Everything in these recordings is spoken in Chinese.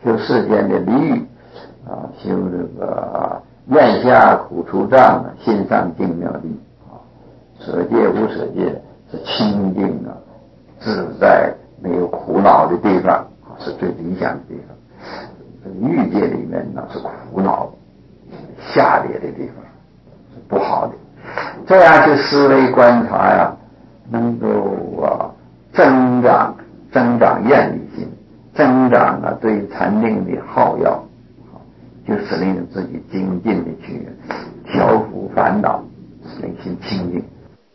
修世间的离欲啊，修这个咽下苦除障，心上净妙力啊，舍戒无舍戒是清净啊，自在没有苦恼的地方啊，是最理想的地方。这个欲界里面呢是苦恼下劣的地方，是不好的。这样去思维观察呀，能够增长厌离心，增长对禅定的好要，就使令自己精进的去调伏烦恼，使令心清净。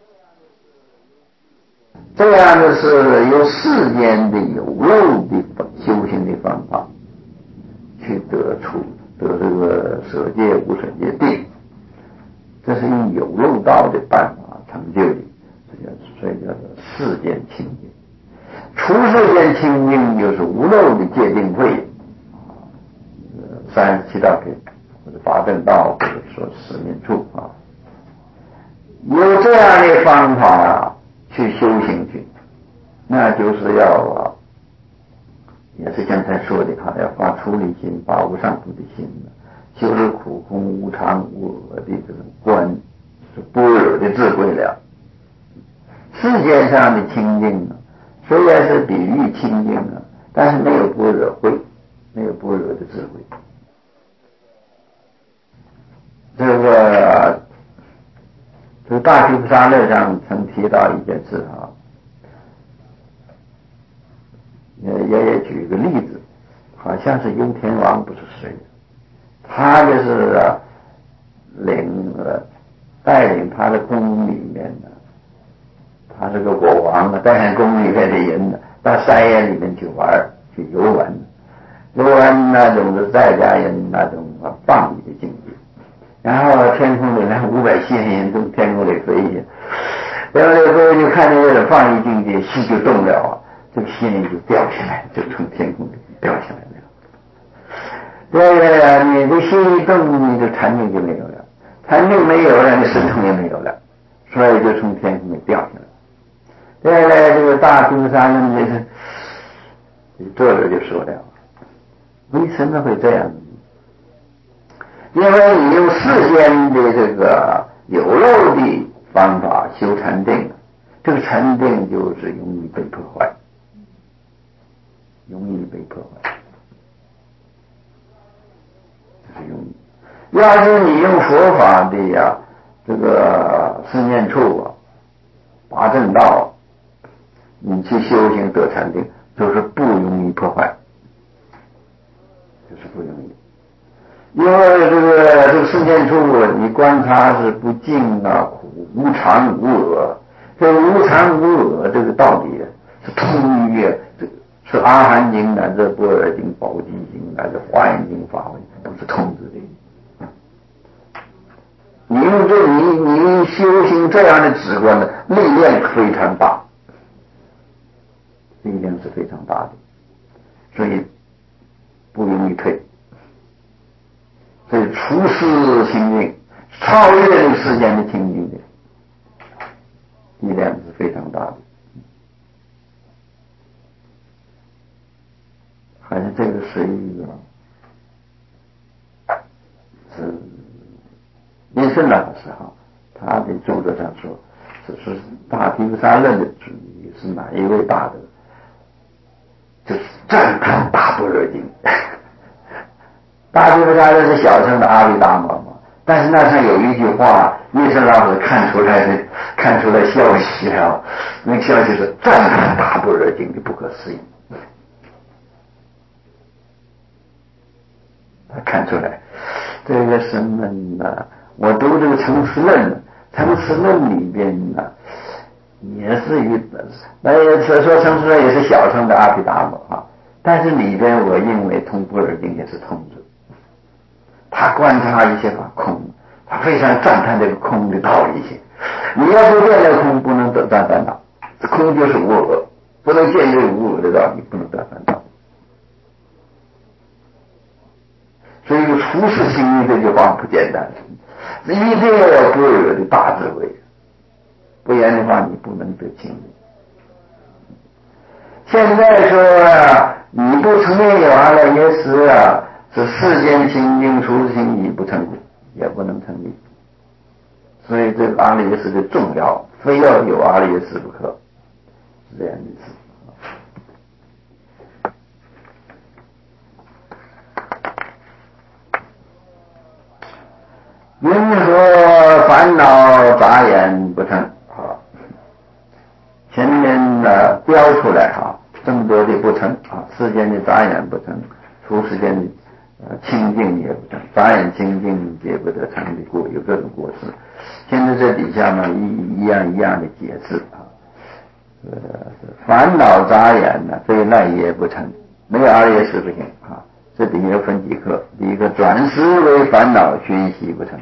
这样的是由世间的有漏的修行的方法去得这个舍戒无舍戒定，这是用有漏道的办法成就的，所以叫做世间清净。除世间清净就是无漏的戒定慧37道品或者八正道，或者说十念处啊，有这样的方法去修行去，那就是要也是刚才说的要发出离心，发无上苦的心，修是苦空无常无我的这种观，是般若的智慧了。世界上的清净虽然是比喻清净但是没有般若慧，没有般若的智慧。这个大毗菩萨论上曾提到一件事也举个例子，好像是幽天王不是谁，他就是带领他的宫里面他是个国王带领宫里面的人到山野里面去玩去游玩那种是在家人那种放逸的境界，然后天空里来500仙人从天空里飞下，然后那时候就看见这种放逸境界，心就动了这个仙人就掉下来，就从天空里掉下来了。对，你的心一动，你的禅定就没有了，禅定没有了，你神通也没有了，所以就从天空里掉下来。这个大毗菩萨论这是作者就说了，为什么会这样？因为你用世间的这个有漏的方法修禅定，这个禅定就是容易被破坏，容易被破坏，这是容易。要是你用佛法的这个四念处八正道，你去修行得禅定，就是不容易破坏，就是不容易。因为这个四念处你观察是不净苦无常无我，这个无常无我这个道理是通于是阿含经这般若经宝积经这华严经法文都是通知的。你用你修行这样的止观力量非常大，力量是非常大的，所以不容易退。所以除世清净，超越这个世间的清净的力量是非常大的。还是这个是一个是印顺老师他的著作上说，是大毗菩萨论的主义是哪一位大德？就是赞叹大般若经。大毗菩萨论是小乘的阿毗达摩嘛，但是那上有一句话，印顺老师看出来消息那个消息是赞叹大般若经的不可思议。他看出来这个什么呢？我读这个成实论，成实论里边也是说成实论也是小乘的阿毗达摩但是里边我认为通般若经也是通的。他观察一些法空，他非常赞叹这个空的道理性。你要不见了空，不能得断烦恼，这空就是无我，不能见这个无我的道理，不能得烦恼。所以除世清净这句话不简单，一定要有般若的大智慧，不然的话你不能得清净。现在说你不承认有阿赖耶识啊，是世间清净出世心你不成立，也不能成立。所以这个阿赖耶识的重要，非要有阿赖耶识不可，是这样意思。云何烦恼杂眼不成？好，前面呢标出来哈，这么多的不成啊，世间的杂眼不成，出世间的清净也不成，杂眼清净皆不得成的过，有各种过失。现在这底下呢一样的解释啊，烦恼杂眼呢非赖耶不成，没有阿赖耶识不行啊。这底下又分几课，第一个转思为烦恼熏习不成。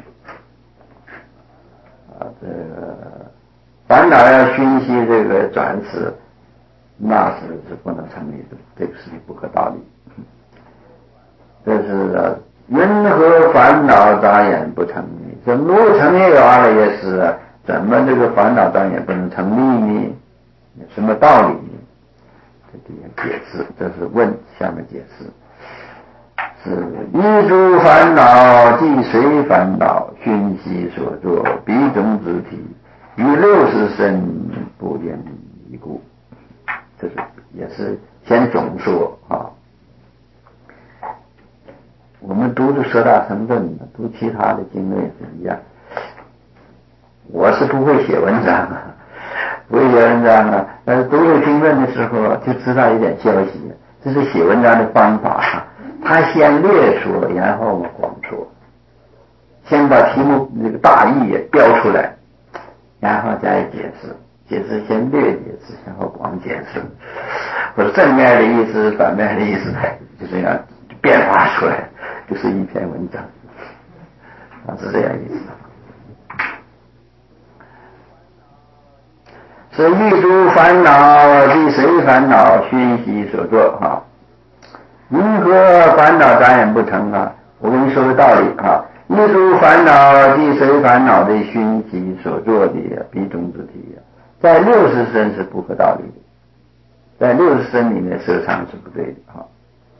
这个烦恼要熏习这个转思，那是不能成立的，这个事情不可道理。这是云何烦恼杂眼不成立？这如成也有阿赖耶识，怎么这个烦恼杂眼不能成立呢？有什么道理呢？这底下解释，这是问，下面解释。是一诸烦恼即随烦恼熏习所作，彼种之体于60身不言一故。这是也是先总说啊。我们读的舍大乘论，读其他的经论也是一样。我是不会写文章啊，不会写文章啊，但是读这经论的时候就知道一点消息，这是写文章的方法啊。他先略说，然后我们广说，先把题目那个大意也标出来，然后加以解释，解释先略解释，然后广解释，或者正面的意思、反面的意思，就这样变化出来，就是一篇文章，是这样意思。是欲诸烦恼即随烦恼熏习所作啊。云何烦恼杂眼不成啊？我跟你说个道理啊，欲诸烦恼即随烦恼的熏习所做的彼种之体在60身是不合道理的，在60身里面摄藏是不对的啊。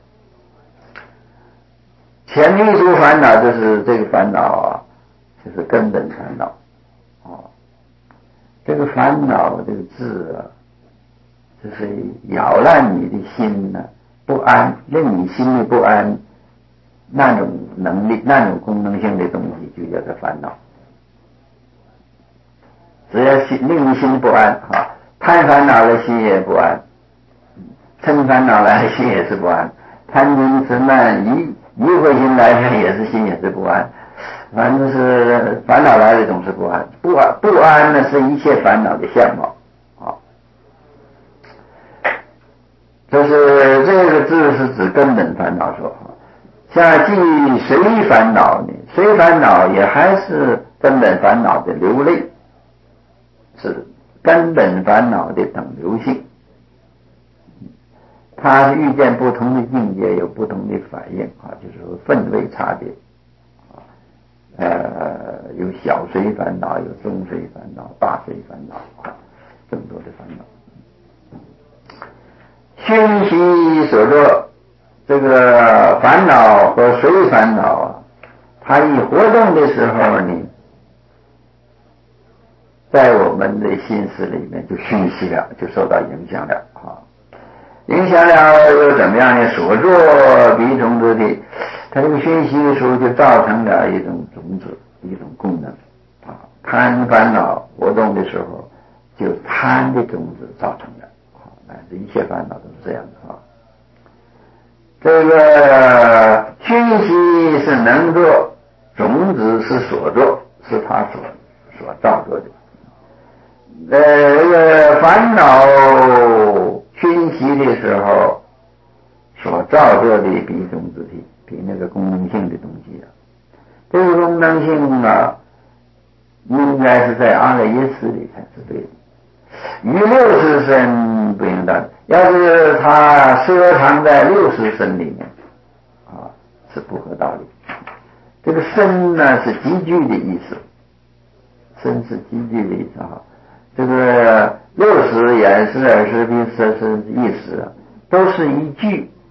前面欲诸烦恼就是这个烦恼啊，就是根本烦恼啊。这个烦恼这个字啊，就是扰乱你的心呢，不安，令你心里不安，那种能力、那种功能性的东西就叫做烦恼。只要令你心不安啊，贪烦恼了心也不安，嗔烦恼来了心也是不安，贪嗔痴慢疑惑心来了也是心也是不安，反正是烦恼来了总是不安，不安呢是一切烦恼的相貌。就是这个字是指根本烦恼说，像即随烦恼呢，随烦恼也还是根本烦恼的流类，是根本烦恼的等流性。它遇见不同的境界有不同的反应啊，就是说分位差别有小随烦恼，有中随烦恼，大随烦恼啊，这么多的烦恼。熏习所作，这个烦恼和随烦恼啊，它一活动的时候呢，在我们的心思里面就熏习了，就受到影响了啊。影响了又怎么样呢？所作彼种之体，它这个熏习的时候就造成了一种种子，一种功能啊。贪烦恼活动的时候，就贪的种子造成的。一切烦恼都是这样的啊。这个熏习是能做，种子是所作，是他所造作的。这个烦恼熏习的时候所造作的彼种之体，比那个功能性的东西啊，这个功能性啊，应该是在阿赖耶识里才是对的。于60身不应当，要是他摄藏在60身里面啊，是不合道理。这个身呢是积聚的意思，身是积聚的意思啊。这个60眼识耳识鼻舌身意识都是一句，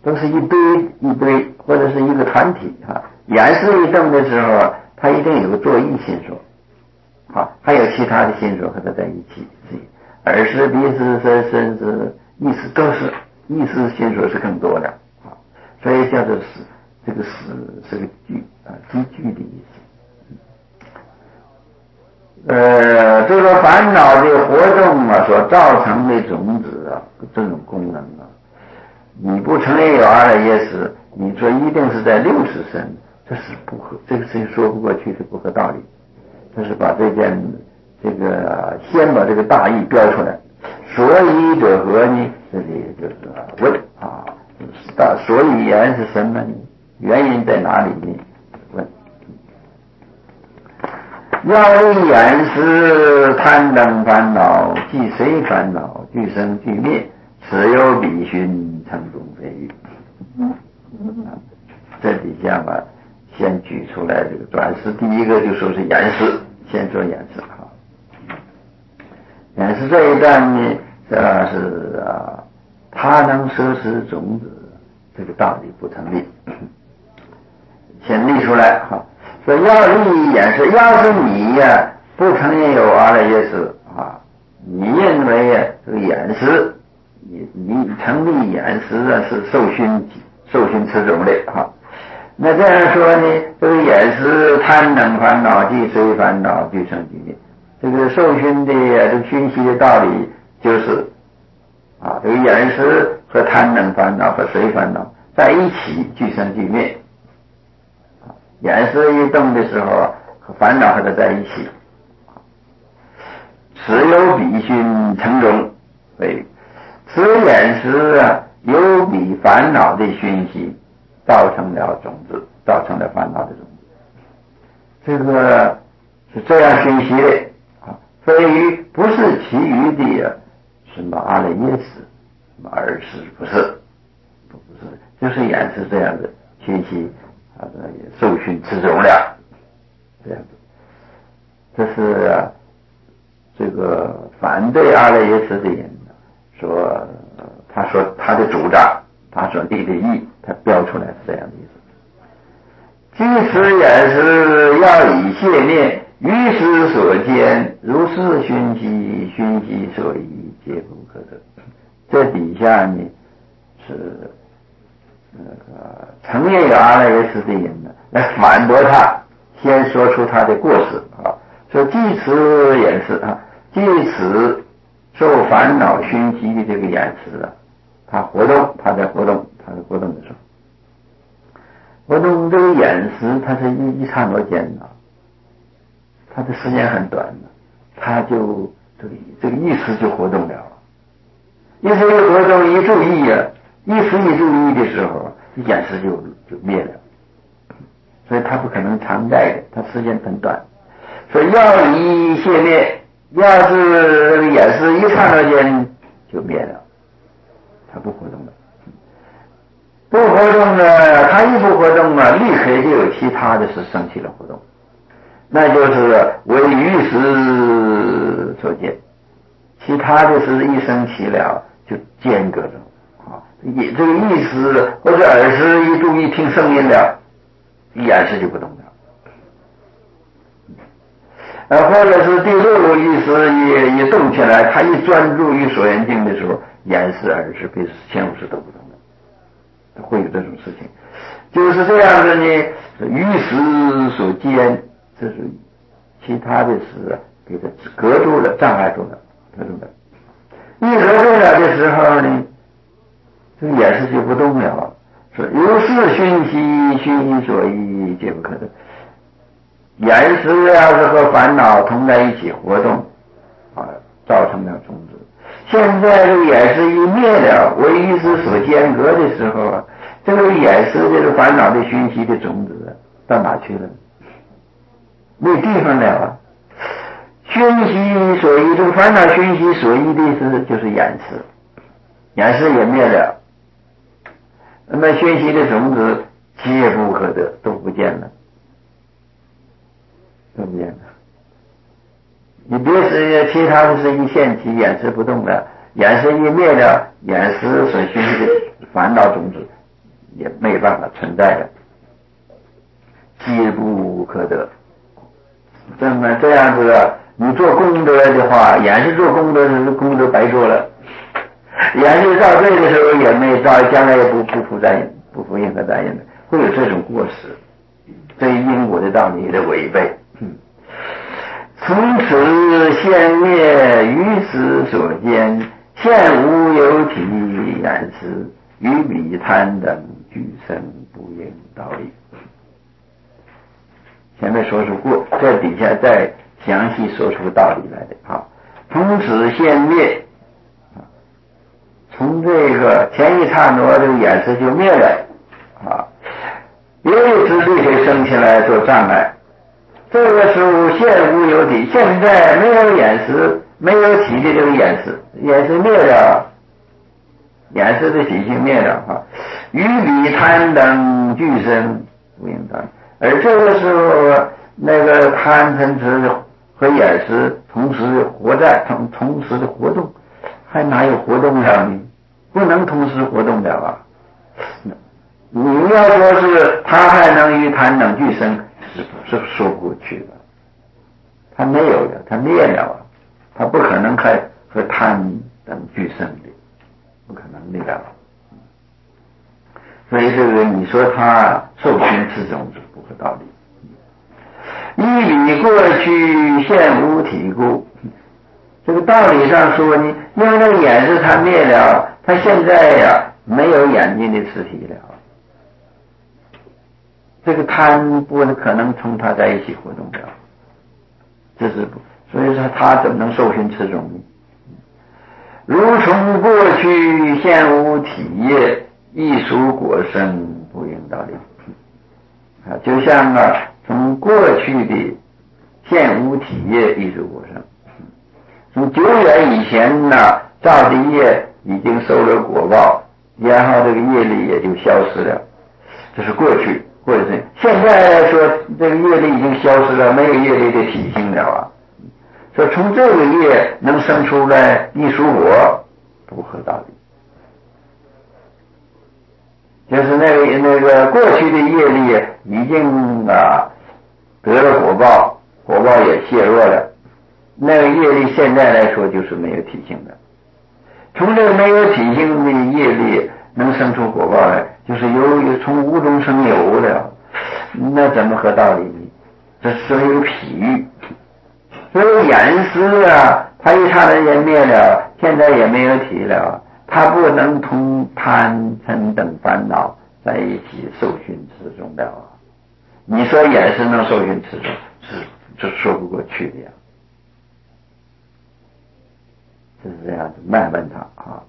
都是一堆一堆，或者是一个团体啊。眼识一动的时候，它一定有个作意心所，好，还有其他的心所和它在一起。耳识、鼻识、舌身识、意识都是意识心所是更多的啊，所以叫做识。这个识是个聚啊，积聚的意思。这个烦恼的活动啊，所造成的种子啊，这种功能啊，你不承认有阿赖耶识，你说一定是在六识身，这是不合，这个事情说不过去，是不合道理。这是把先把这个大义标出来。所以者何呢？这里就是问啊，所以言是什么呢？原因在哪里呢？问。要以眼识贪等烦恼，即随烦恼俱生俱灭，此有彼寻成中非欲。这底下吧，先举出来这个转识，第一个就说是眼识，先说眼识哈。眼识这一段呢，是他能摄持种子，这个道理不成立。先立出来哈，说要立眼识，要是你呀不承认有阿赖耶识啊，你认为这个眼识，你成立眼识啊是受熏持种的哈。那这样说呢，这个眼识贪等烦恼即随烦恼俱生俱灭。这个受熏的这个熏习的道理就是这个眼识和贪等烦恼和随烦恼在一起俱生俱灭。眼识一动的时候和烦恼和它在一起，此有彼熏成种，所以此眼识有彼烦恼的熏习，造成了种子，造成了烦恼的种子。这个是这样熏习的所以不是其余的什么阿赖耶识、什么耳识，不是，就是眼识这样的熏习受熏持种了，这样子。这是这个反对阿赖耶识的人说，他说他的主张，他所立的义，他标出来是这样的意思。即此眼识要以谢灭，于时所见，如是熏习所依，皆不可得。这底下呢是承认有阿赖耶识的人呢，来反驳他，先说出他的过失说即此眼识即此受烦恼熏习的这个眼识他在活动的时候，活动这个眼识，它是一刹那间它的时间很短它就这个意识就活动了，意识一活动一注意意识一注意的时候，眼识就灭了，所以它不可能常在的，它时间很短。所以要以谢灭，要是这个眼识一刹那间就灭了，它不活动了。不活动呢，它一不活动立刻就有其他的事升起了活动，那就是为于时所见，其他的事一升起了就间隔着这个意识或者耳识一注意听声音了，眼识就不动了。或者是第六意识一动起来，他一专注于所缘境的时候，眼识、耳识、鼻识、前五识都不动了，会有这种事情。就是这样的呢，于时所见，这是其他的事给它隔住了，障碍住了，隔住了。一隔住了的时候呢，这个眼识就不动了，说如是熏习所依，皆不可得。眼识要是和烦恼同在一起活动造成了种子。现在这个眼识一灭了，为于是所间隔的时候这个眼识这个烦恼的熏习的种子到哪去了？没地方了熏习所依，这个烦恼熏习所依的是就是眼识，眼识也灭了，那么熏习的种子皆不可得，都不见了。你别是其他的是一现起，眼识不动了，眼识一灭了，眼识所熏的烦恼种子也没办法存在了，皆不可得。这么这样子啊，你做功德的话，眼是做功德是功德白做了，眼是造罪的时候也没造，将来也不负责任，不负任何责任的，会有这种过失，这因果的道理的违背。从此现灭于此所见，现无有体眼识，于彼贪等俱生，不应道理。前面说出过，这底下再详细说出道理来的。好，从此现灭，从这个前一刹那这个眼识就灭了啊，有一之力会升起来做障碍。这个时候现无有体，现在没有眼识，没有体的这个眼识，眼识灭了，眼识的体性灭了啊，于彼贪等俱生，不应道理。而这个时候那个贪嗔痴和眼识同时活在同时的活动，还哪有活动了呢？不能同时活动了啊！你要说是他还能与贪等俱生，是说不过去的。他没有了，他灭了啊，他不可能还和贪等俱生的，不可能的了。所以这个你说他受熏持种是不合道理。依理过去现无体故，这个道理上说呢，因为那个眼识他灭了，他现在呀没有眼睛的实体了，这个贪不可能同他在一起活动了，这是所以说他怎么能受熏持种呢？如从过去现无体业，亦属果生，不应道理啊，就像从过去的现无体业亦属果生，从久远以前造的业已经受了果报，然后这个业力也就消失了，这是过去，或者是现在说这个业力已经消失了，没有业力的体性了啊。说从这个业能生出来亦属果，不合道理。就是那个过去的业力已经得了果报，果报也削弱了，那个业力现在来说就是没有体性的。从这个没有体性的业力能生出果报来，就是有从无中生有了，那怎么合道理呢？这是一个譬喻。所以眼识它一刹那间灭了，现在也没有体了，它不能同贪嗔等烦恼在一起受熏持种了啊！你说眼识能受熏持种，是说不过去的呀。就是这样子慢问他啊。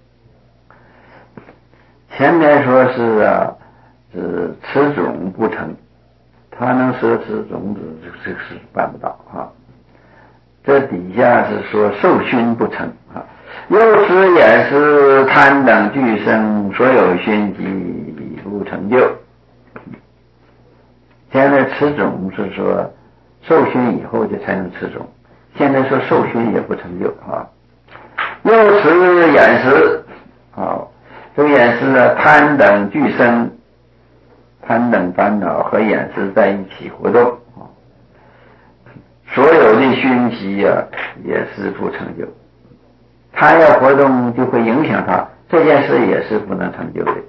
前面说是持种不成，他能摄持种子，这是办不到啊。这底下是说受熏不成啊，又使眼识贪等俱生，所有熏习不成就。现在持种是说受熏以后就才能持种，现在说受熏也不成就啊。又使眼识这个眼识贪等俱生，贪等烦恼和眼识在一起活动所有的熏习也是不成就，他要活动就会影响他，这件事也是不能成就的。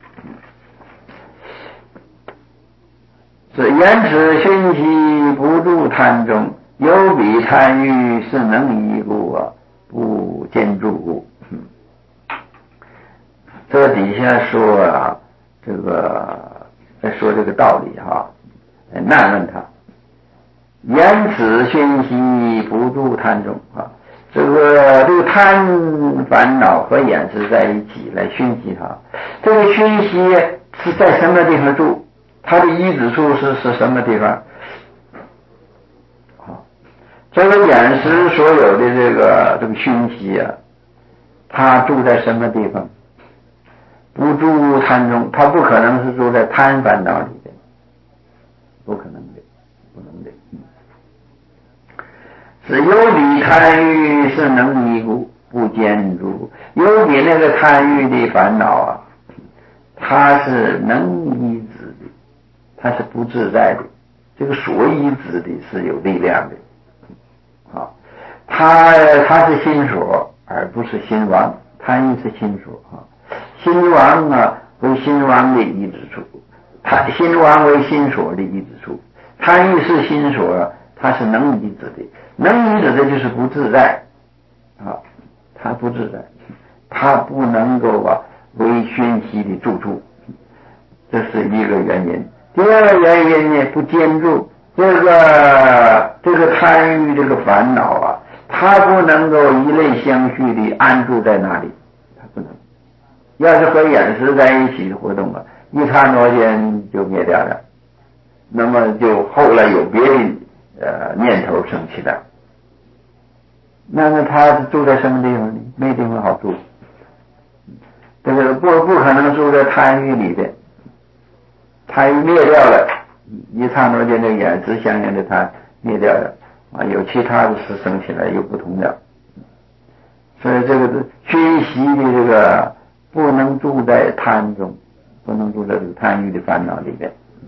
是言此熏习不住贪中，有彼贪欲是能移故不坚住故。这底下说这个在说这个道理难问他。言此熏习不住贪中这个贪烦恼和眼识在一起来熏习他，这个熏习是在什么地方住？它的依止处是什么地方？这个眼识所有的这个熏习它住在什么地方？不住贪中，它不可能是住在贪烦恼里的，不可能的，不能的。是有彼贪欲是能移故不坚住，有彼那个贪欲的烦恼它它是能依止的，它是不自在的。这个所依止的是有力量的。好，它是心所，而不是心王。贪欲是心所啊，心王啊为心王的依止处，心王为心所的依止处。贪欲是心所，它是能依止的，能依止的就是不自在啊，它不自在，它不能够为熏习的住处，这是一个原因。第二个原因呢，不坚住这个贪欲这个烦恼啊，它不能够一类相续的安住在那里，它不能。要是和眼识在一起的活动啊，一刹那间就灭掉了，那么就后来有别的念头升起来，那么他住在什么地方呢？没地方好住，这个不可能住在贪欲里边，贪欲灭掉了，一刹那间这个眼识相应的它灭掉了啊，有其他的事升起来又不同了，所以这个熏习的这个不能住在贪中，不能住在这个贪欲的烦恼里边。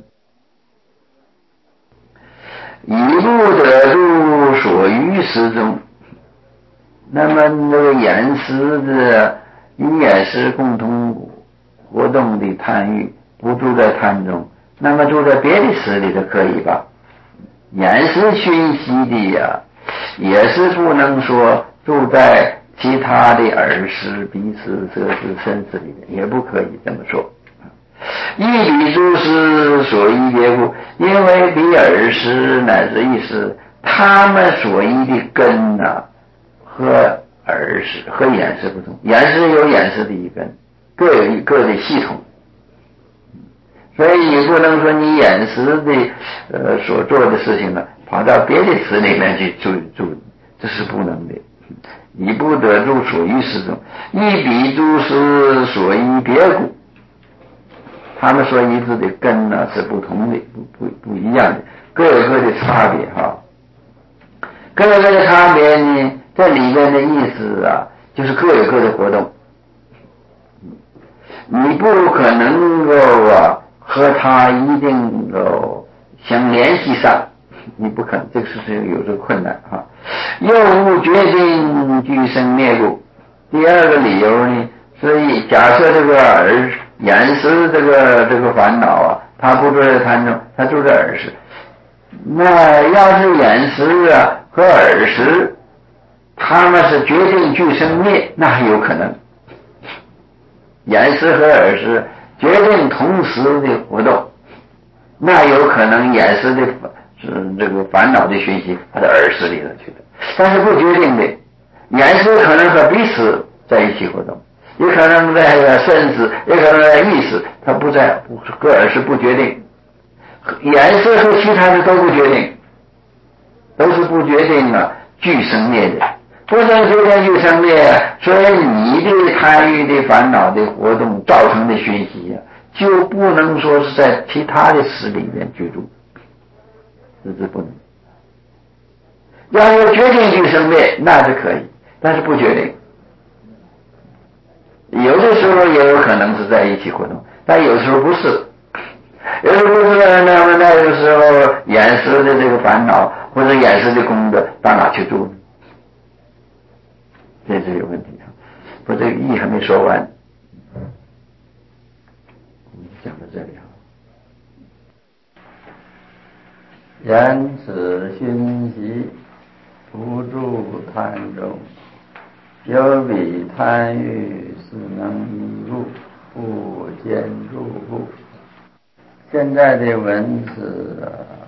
以不得入所欲识中，那么那个眼识的与眼识共同活动的贪欲不住在贪中，那么住在别的识里头可以吧？眼识熏习的呀，也是不能说住在其他的耳识、鼻识、舌识、身识里面，也不可以这么说。一比诸识所依别故，因为比耳识乃至意识，他们所依的根和耳识和眼识不同，眼识有眼识的一根，各有一个的系统，所以你不能说你眼识的所做的事情呢，跑到别的识里面去住，这是不能的。以不得入所依识中，一比诸识所依别故，他们所依止的根是不同的，不一样的，各有各的差别哈。各有各的差别呢，这里面的意思就是各有各的活动。你不可能够和他一定相联系上，你不可能，这个事情有这个困难哈。又无决定俱生灭故。第二个理由呢，所以假设这个眼识这个烦恼它不住在贪中，它住在耳识。那要是眼识和耳识，他们是决定俱生灭，那还有可能。眼识和耳识决定同时的活动，那有可能眼识的这个烦恼的讯息它的耳识里头去的，但是不决定的。眼识可能和鼻识在一起活动，也可能在身识，也可能在意识，它不在和耳识不决定。眼识和其他的都不决定，都是不决定俱生灭的，不能决定俱生灭，所以你的贪欲的烦恼的活动造成的讯息就不能说是在其他的识里面居住，这是不能。要有决定俱生灭那是可以，但是不决定。有的时候也有可能是在一起活动，但有时候不是。有时候不是，那么那个时候眼识的这个烦恼或者眼识的功德到哪去住呢？这是有问题我这个义还没说完，我们讲到这里言此熏习不住贪中，有比贪欲是能依入，不坚住故。现在的文字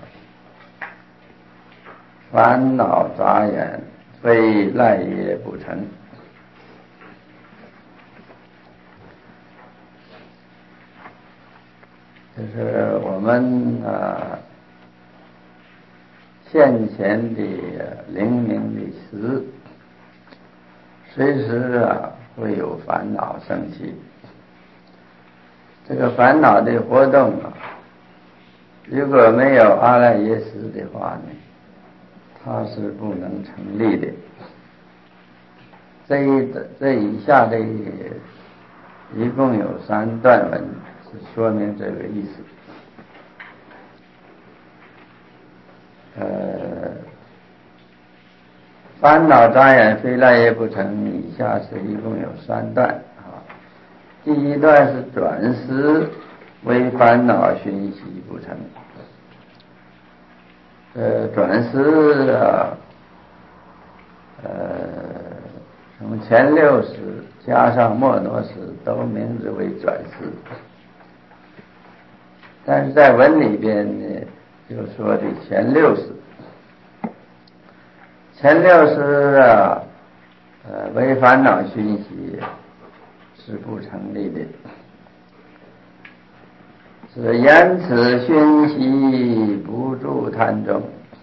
烦恼杂眼，非赖也不成。就是我们现前的灵明的识，随时会有烦恼升起。这个烦恼的活动如果没有阿赖耶识的话呢，它是不能成立的。这以下的一共有3段文是说明这个意思。烦恼障眼非来也不成，以下是一共有3段啊。第一段是转思为烦恼熏习不成。转思从前6识加上末那识都名字为转思，但是在文里边呢，就说的前6识。前6识为烦恼熏习是不成立的，是言此熏习不住贪中。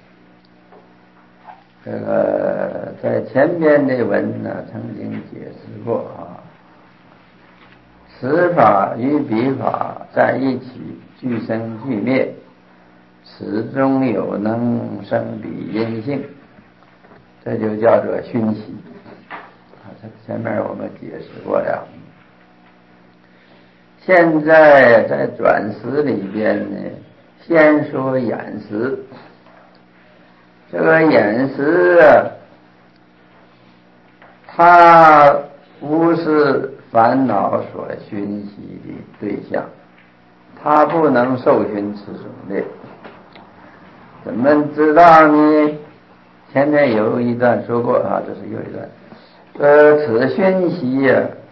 这个在前边的文呢曾经解释过啊，此法与彼法在一起俱生俱灭，始终有能生彼因性，这就叫做熏习啊。这前面我们解释过了。现在在转识里边呢，先说眼识。这个眼识它不是烦恼所熏习的对象，它不能受熏此种的。怎么知道呢？前面有一段说过啊，这是又一段。此熏习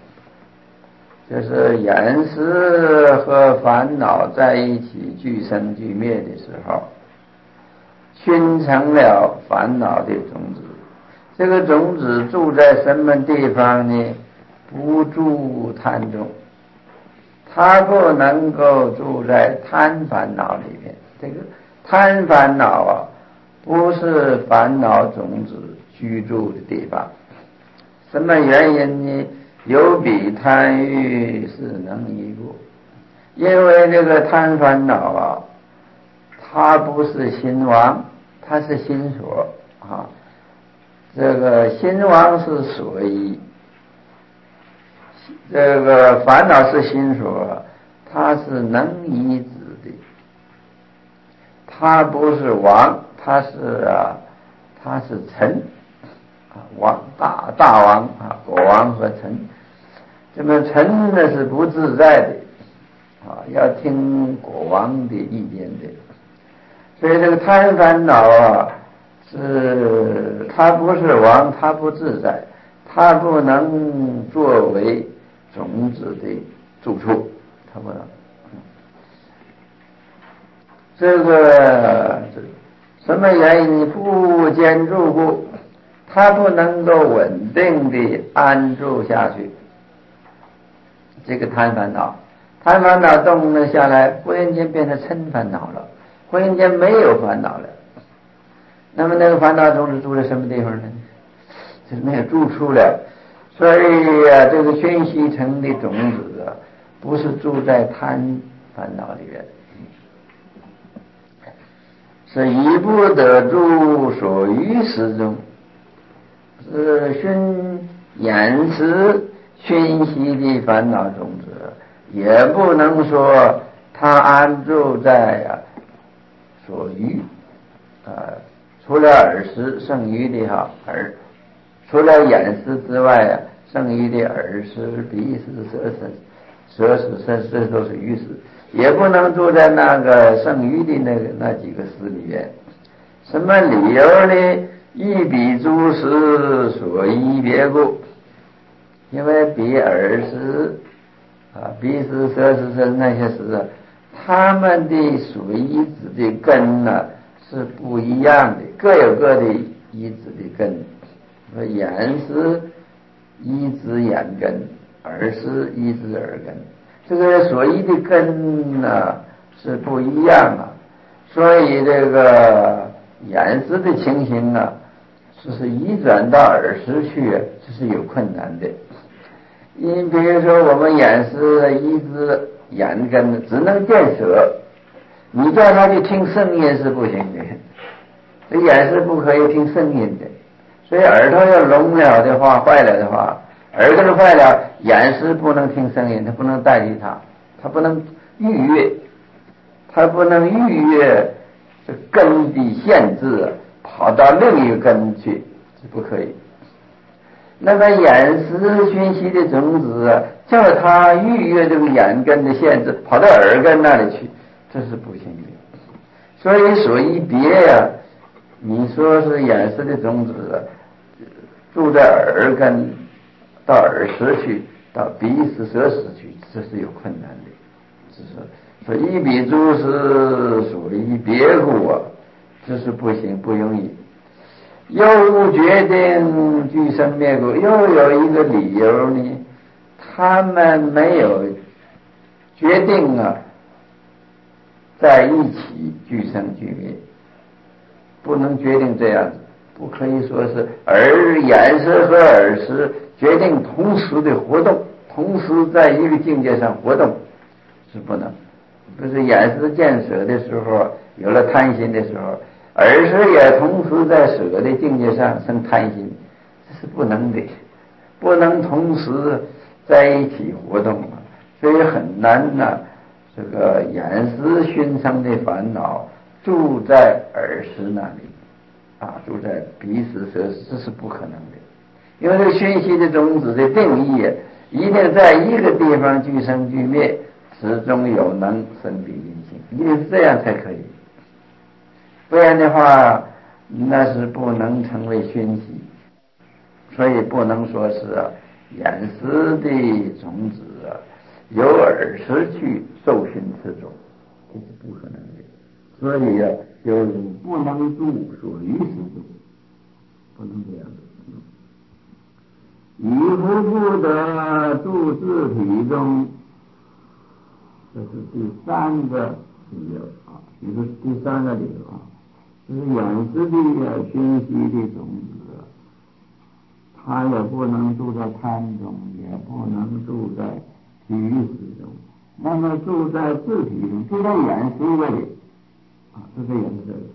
就是眼识和烦恼在一起俱生俱灭的时候，熏成了烦恼的种子。这个种子住在什么地方呢？不住贪中，它不能够住在贪烦恼里面。这个贪烦恼啊，不是烦恼种子居住的地方。什么原因呢？有比贪欲是能移故。因为这个贪烦恼啊，它不是心王，它是心所啊。这个心王是所依，这个烦恼是心所，它是能移止的。它不是王，它是尘啊，王大王啊，果王和尘。这么尘呢是不自在的啊，要听果王的意见的。所以这个贪烦恼啊，它不是王，它不自在，它不能作为种子的住处，它不能。这个什么原因？不坚住故，它不能够稳定的安住下去。这个贪烦恼动了下来，忽然间变成嗔烦恼了，忽然间没有烦恼了。那么那个烦恼种子住在什么地方呢？就是没有住处了。所以啊，这个熏习成的种子啊，不是住在贪烦恼里面，是以不得住所于识中。是眼识熏习的烦恼种子，也不能说它安住在所余除了耳识剩余的耳，除了眼识之外剩余的耳识、鼻识、舌识、身识，这都是余识，也不能住在那个剩余的那几个识里面。什么理由呢？一比诸识所依别故。因为比耳识鼻识、舌识、身那些识他们的所依止的根是不一样的，各有各的依止的根。眼识依止眼根，耳识依止耳根，这个所依的根是不一样所以这个眼识的情形就是移转到耳识去，这是有困难的。你比如说我们眼识依止眼根，只能见舌，你叫他去听声音是不行的，这眼识不可以听声音的。所以耳朵要聋了的话，坏了的话，耳根坏了，眼识不能听声音，它不能代替它不能逾越，他不能逾越这根的限制，跑到另一个根去，是不可以。那么眼识熏习的种子叫他逾越这个眼根的限制，跑到耳根那里去，这是不行的。所以所一别呀，你说是眼识的种子住在耳根，到耳识去，到鼻识舌识去，这是有困难的。只是说一比诸是所一别故啊，这是不行，不容易。又无决定俱生灭故，又有一个理由呢，他们没有决定啊，在一起俱生俱灭，不能决定这样子，不可以说是眼识和耳识决定同时的活动，同时在一个境界上活动，是不能。不是眼识见舍的时候有了贪心的时候，耳识也同时在舍的境界上生贪心，这是不能的，不能同时在一起活动啊，所以很难呢。这个眼识熏生的烦恼住在耳识那里啊，住在鼻识舌识，这是不可能的。因为这个熏习的种子的定义一定在一个地方俱生俱灭，始终有能生彼因性，一定是这样才可以。不然的话，那是不能成为熏习。所以不能说是眼识的种子由耳识去受熏此种，这是不可能的。所以就不能住所于识中，不能这样子。以夫不得住自体中，这是第三个理由啊，也是第三个理由啊，就是眼识的熏习的种子，它也不能住在贪中，也不能住在体识中，那么住在自体中，住在眼识这里啊，住在眼识这里。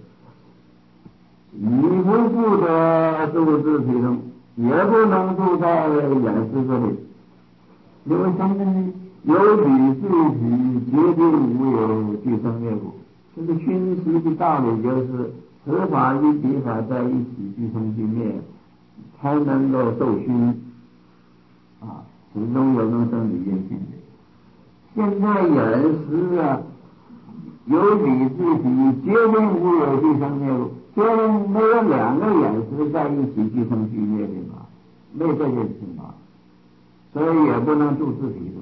以夫不得住自体中，也不能住在眼识这里，因为什么呢？有比自体决定无有俱生灭故。这个熏习的道理就是此法与彼法在一起俱生俱灭，才能够受熏啊，始终有能生理因性的。现在眼识有比自体决定无有俱生灭故，没有两个眼识在一起俱生俱灭的嘛，没有这件事嘛，所以也不能住自体中，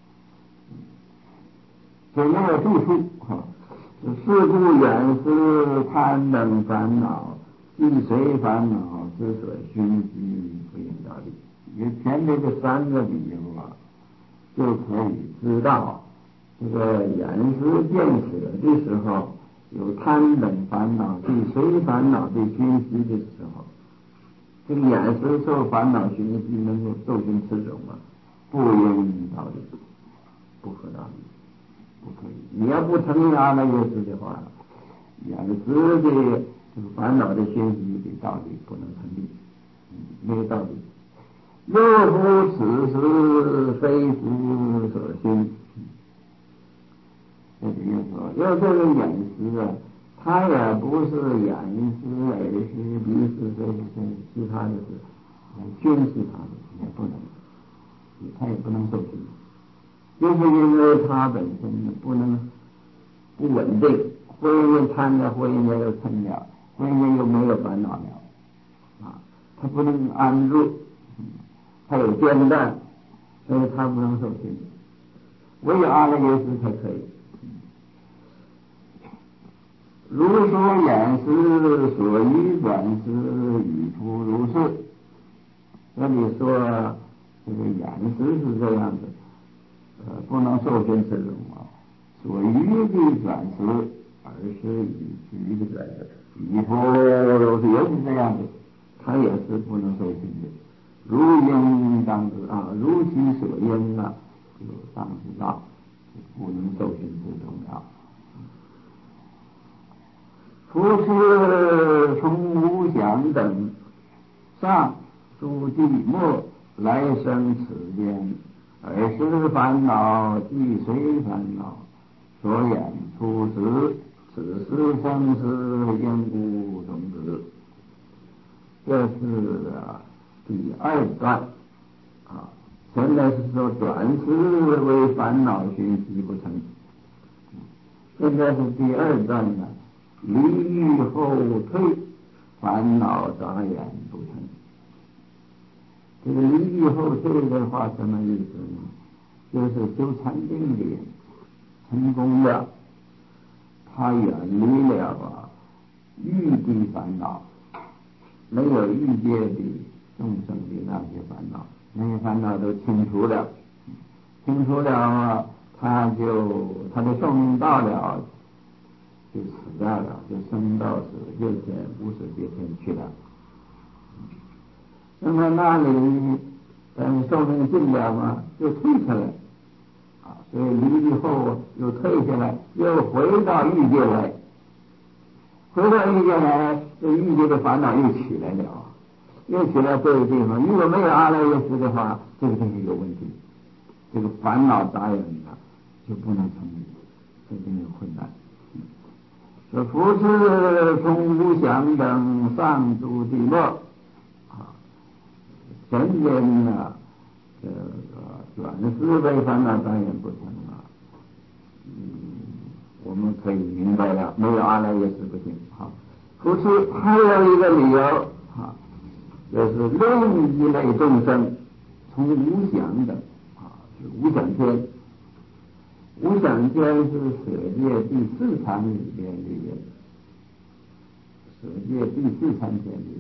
所以没有住处。是故眼识贪等烦恼，即随烦恼之所熏习，不应道理。也前面这三个理由就可以知道，这个眼识见舍的时候，有贪等烦恼即随烦恼的熏习的时候，这个眼识受烦恼熏习，能够受熏此种不应道理，不合道理。不可以，你要不成阿赖耶识的话，眼识的这个烦恼的熏习的道理不能成立，没有道理。若夫此时非夫所熏，这个意思。要这个眼识它也不是眼识、耳识、鼻识、舌识，其他的是熏习它的，也不能，它也不能受熏。就是因为它本身不稳定，婚姻参了，婚姻也有参了，婚姻又没有烦恼了啊，它不能安住，它有间断，所以它不能受熏。唯有阿赖耶识才可以。如说眼识所依转识与夫如是，这里说这个眼识是这样子。不能受熏此种所余的转识，而是以余的转识，以后也是这样子，他也是不能受熏的。如应当知如其所应就当知道，不能受熏此种了。夫是从无想等上诸地末来生此间，耳识烦恼即随烦恼， 所言出时，此时生死因无种子。这是第二段啊。前面是说转世为烦恼熏习不成，现在是第二段呢，离欲后退，烦恼杂缘不成。这个离欲后退的话什么意思呢？就是修禅定的成功了，他远离了欲的烦恼，没有欲界的众生的那些烦恼，那些烦恼都清除了，他的寿命到了，就死掉了，就升到6天50界天去了。那么那里寿命尽了嘛，就退下来所以离以后又退下来，又回到欲界来，这欲界的烦恼又起来了，又起来这个地方。如果没有阿赖耶识的话，这个东西有问题，这个烦恼杂缘就不能成立，这就有困难。说福至从无想等上诸地末前边转世为烦恼杂缘不成我们可以明白了，没有阿赖耶识不行。福至还有一个理由就是另一类众生从无想等是无想天。无想天是舍界第4禅里边的人，舍界第4禅天里，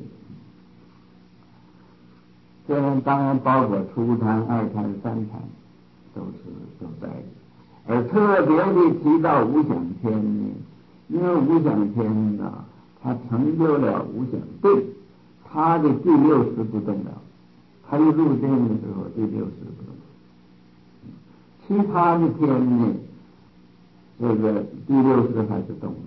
这当然包括初禅、2禅、3禅都在的。而特别的提到无想天呢，因为无想天他成就了无想定，他的第6识不动了，他一入定的时候第6识不动。其他的天呢，这个第6识还是动的，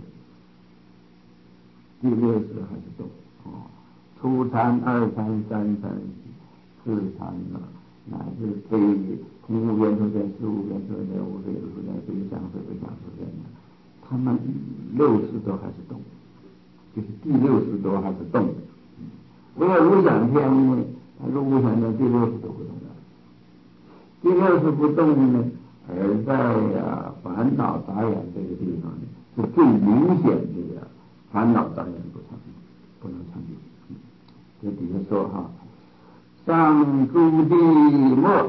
第6识还是动初禅、2禅、3禅、4禅乃至非空无边处见、事无边处见、无非处见、非想非不想处见他们6识都还是动，就是第6识都还是动的。唯有无想天呢，他入无想天第6识都不动了。第6识不动呢，而在烦恼杂缘这个地方呢，是最明显的烦恼杂缘不能成立。这底下说上诸地末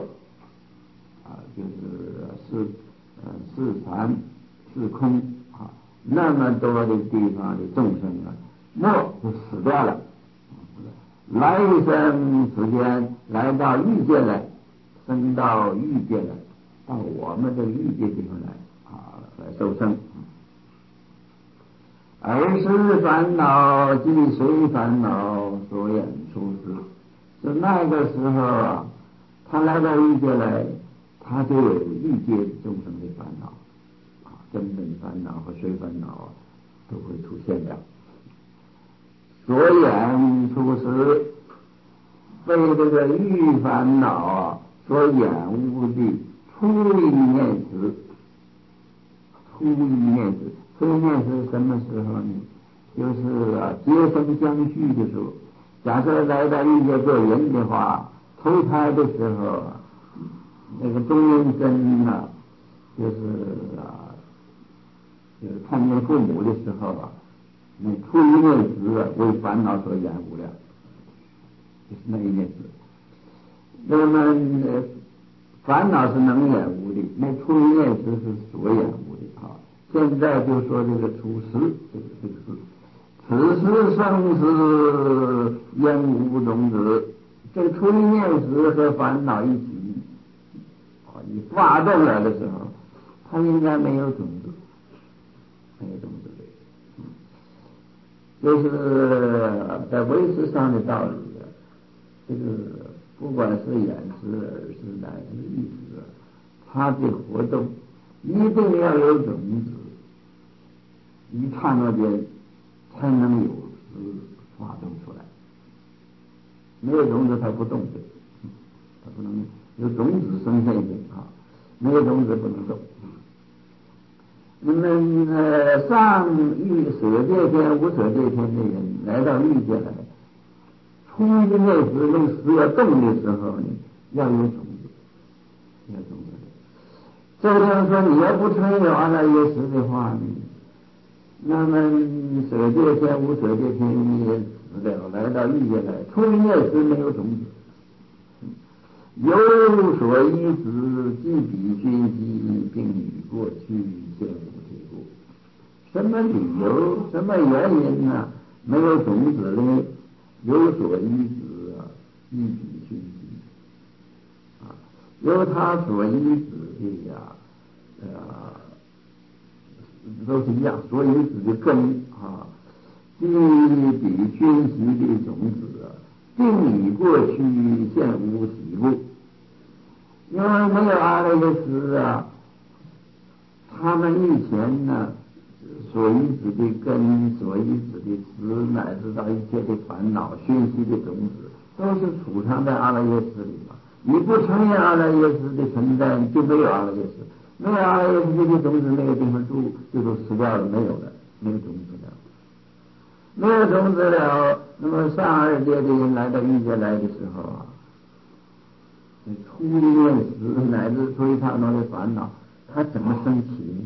就是四禅四空那么多的地方的众生末就死掉了，来生时间来到欲界来，升到欲界来，到我们的欲界地方来受生。而是烦恼即随烦恼所演出时，就那个时候他来到欲界来，他就有欲界众生的烦恼根本烦恼和随烦恼都会出现了。所演出时，被这个欲烦恼所掩污的初一念时，初一念时什么时候呢？就是结生相续的时候。假设来到欲界做人的话，投胎的时候那个中阴身就是看见父母的时候那初一念时为烦恼所掩污了，就是那一念时。那么烦恼是能掩污的，那初一念时是所掩污的现在就说这个初识，这个是此时生死烟无种子，这个初一念时和烦恼一起你发动了的时候，它应该没有种子，没有种子就是在维持上的道理这个不管是眼识、耳识乃至意识它的活动一定要有种子，一刹那间才能有发动出来，没有种子它不动的，它不能有种子生现行没有种子不能动。 那么上欲舍界天、无舍界天的人来到欲界来，初一那时那个石要动的时候呢，要有种子，要种子。这样说，你要不曾有阿赖耶识的话呢，那么舍界天、无舍界天你也死了，来到欲界来，初一那时没有种子。有所依止，即彼熏习，并以过去现无体故。什么理由？什么原因呢？没有种子呢？有所依止啊，即彼熏习啊，由他所依止的呀，都是一样，所依止的根啊，即彼熏习的种子啊，并以过去现无体故。因为没有阿赖耶识啊，他们以前呢，所依止的根、所依止的识，乃至到一切的烦恼、熏习的种子，都是储藏在阿赖耶识里嘛。你不承认阿赖耶识的存在，就没有阿赖耶识。没有阿赖耶识的种子，没有地方住，就都死掉了，没有了，没有种子了。没有种子了，那么上二界的人来到欲界来的时候啊，初一念时乃至出一刹那的烦恼，他怎么升起呢？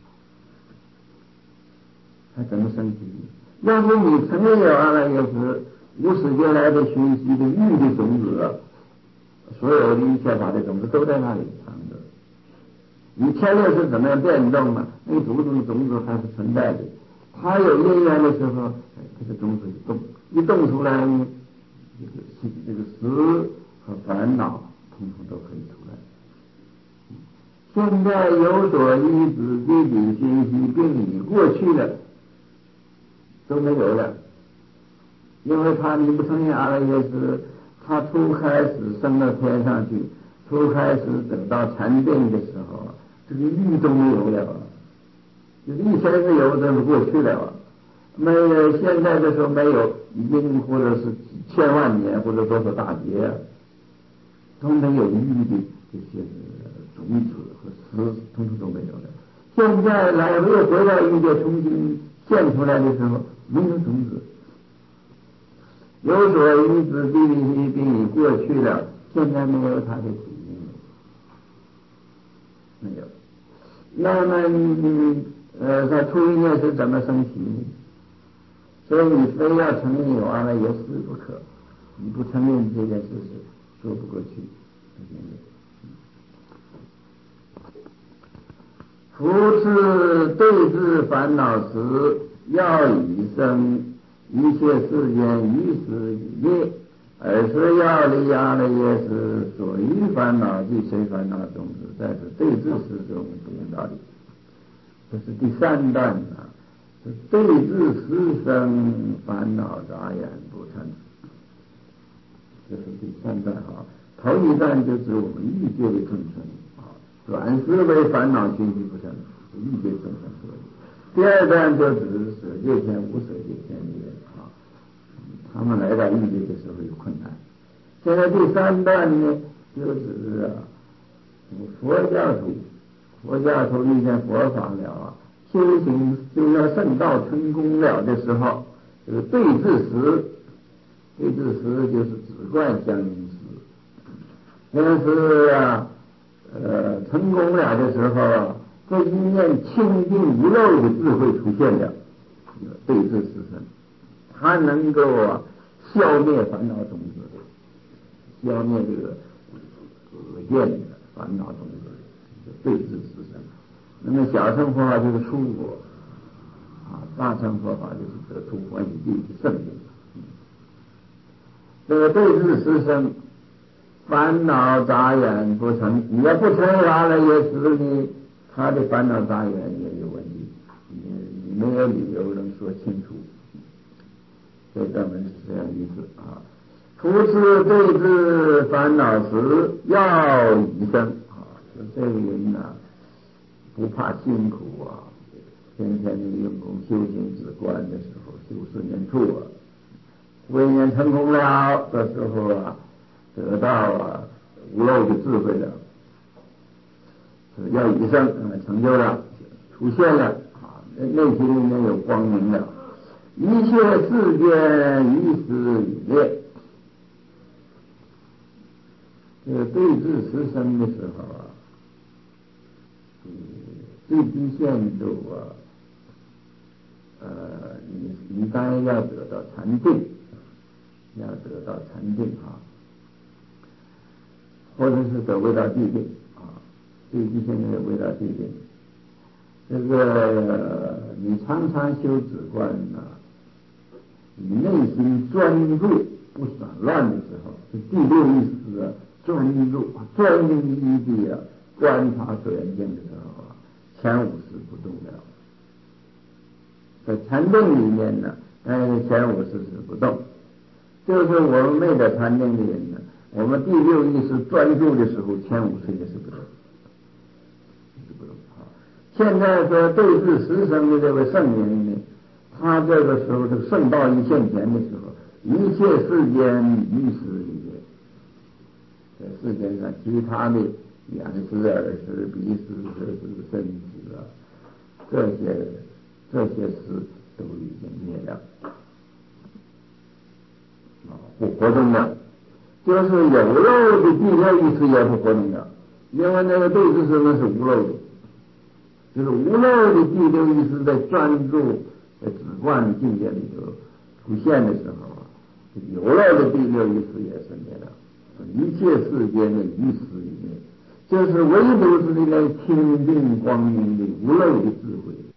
他怎么升起？要是你承认有阿赖耶识，无始劫来的熏习的欲的种子啊，所有的一切法的种子都在那里藏着。你天乐是怎么样变动呢？那个种子还是存在的。它有因缘的时候，这个种子一动出来呢，这个识和烦恼统统都可以出来。现在有所依止，即彼熏习，并以过去的都没有了，因为你不承认阿赖耶识，他初开始升到天上去，初开始得到禅定的时候，这个欲都没有了，就是以前是有，这是过去了。没有，现在的时候没有，已经或者是几千万年或者多少大劫都没有欲的这些种子和识，统统都没有了。现在来又回到欲界，重新现出来的时候，没有种子，有所依止，并已过去了，现在没有它的体验，没有。那么他初一念是怎么升起呢？所以你非要承认有阿赖耶识不可，你不承认这件事是说不过去。夫是对治烦恼时，要以生一切世间于时以灭，而是要离阿赖耶识所依烦恼即随烦恼种子，在此对治时中不言道理。这是第三段啊，是对治时生烦恼杂染不成。这是第三段啊，头一段就指我们欲界的众生啊，转世为烦恼熏习不成，是欲界众生说的。第二段就指舍界天、无舍界天的人啊，他们来到欲界的时候有困难。现在第三段呢，就指佛教徒遇见佛法了啊，修了圣道成功了的时候，这个对治时就是止观相应时。但是成功了的时候啊，这一念清净无漏的智慧出现了，对治时生，它能够消灭烦恼种子，消灭这个恶见的烦恼种子，对治时生。那么小乘佛法就是出果啊，大乘佛法就是得出欢喜地的圣境。这个对治时生，烦恼杂染不成。你要不承认阿赖耶识呢，他的烦恼杂染也有问题，你没有理由能说清楚。这段文是这样意思啊。夫是对治烦恼时，要以生啊，说这个人呢，不怕辛苦啊，天天的用功修行止观的时候，修四念处啊，为念成功了的时候啊，得到无漏的智慧了，要以生成就了， 出现了啊，内心里面有光明了，一切世间于是已灭。这个对峙实生的时候啊，最低限度你应该要得到禅定，要得到禅定啊，或者是得未到地定啊，最低限度的未到地定。这个你常常修止观啊，你内心专注不散乱的时候，是第六意识啊，专一的观察所缘境的时候啊，前五识不动了。在禅定里面呢，前五识是不动，就是我们没得禅定的人呢，我们第六意识专注的时候，前五识也是不动，现在说对峙实生的这位圣人呢，他这个时候这个圣道一现前的时候，一切世间于是已灭。在世间上其他的眼识、耳识、鼻识、舌识、身识啊，这些事都已经灭了，不活动了。就是有漏的第六意识也不活动了，因为那个对峙是那是无漏的，就是无漏的第六意识在专注在止观的境界里头出现的时候啊，有漏的第六意识也是灭了。一切世间的于是已灭，就是唯独是那个清净光明的无漏的智慧，